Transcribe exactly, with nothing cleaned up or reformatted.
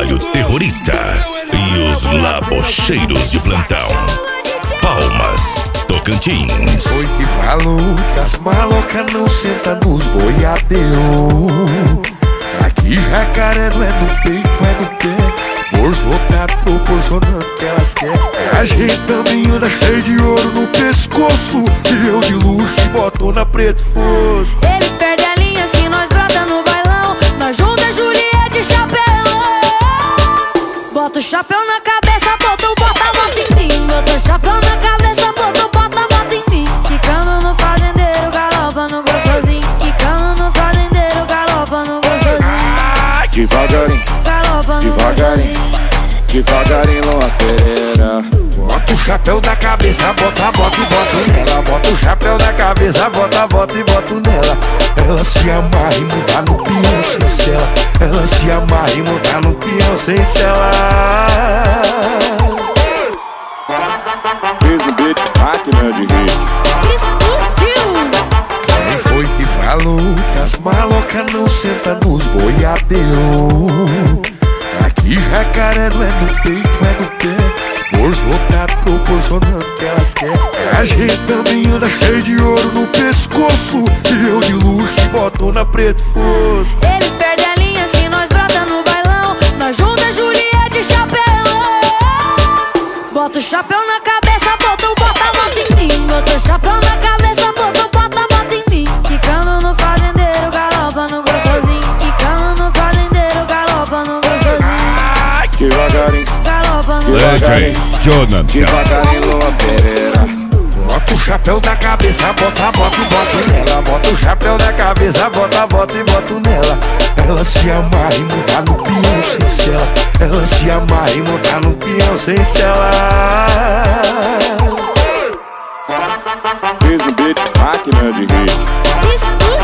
Trio Terrorista e os labocheiros de plantão. Palmas, Tocantins. Foi que falou que as malocas não sentam nos boiadeiros. Aqui jacaré não é no peito, é no pé. Bolso lotado proporcionando que elas querem. A gente também anda cheio de ouro no pescoço. E eu de luxo e botona preto fosco. Eles perdem a linha se nós brota no bailão. Nós junta Juliette e chapéu. Bota o chapéu na cabeça, bota o bota, bota em mim. Bota o chapéu na cabeça, bota o bota, bota em mim. Quicando no fazendeiro, galopa no gostosinho. Quicando no fazendeiro, galopa no gostosinho. Devagarinho, Galopa no devagarinho, gostosinho. devagarinho lateira. Bota o chapéu na cabeça, bota, bota e bota nela. Bota o chapéu na cabeça, bota, bota e bota nela. Ela se amarra e muda no peão sem cela. Ela se amarra e muda no peão sem cela. Fiz o beat, máquina de hit. Explodiu! Quem foi que falou que as malocas não sentam nos boiadeiros? Aqui jacaré não é no peito, é no pé. Bolso lotado proporcionando que elas querem. A gente também anda cheio de ouro no pescoço. E eu de luxo e botona preto fosco. Eles perdem a linha se nós brota no bailão. Nós junta Juliette e chapéu. Bota o chapéu na cabeça, bota o bota, bota em mim. Bota o chapéu na cabeça, bota o bota, bota em mim. Quicando no fazendeiro, galopa no gostosinho. Quicando no fazendeiro, galopa no gostosinho. Devagarinho, Galopa no Legend Jonathan. devagarinho lateira. Bota o chapéu na cabeça, bota, bota e bota nela. Bota o chapéu na cabeça, bota, bota e bota nela. Ela se amarra e muda no peão sem cela. Ela se amarra e muda no peão sem cela. Fiz o beat, máquina de hit. Explodiu!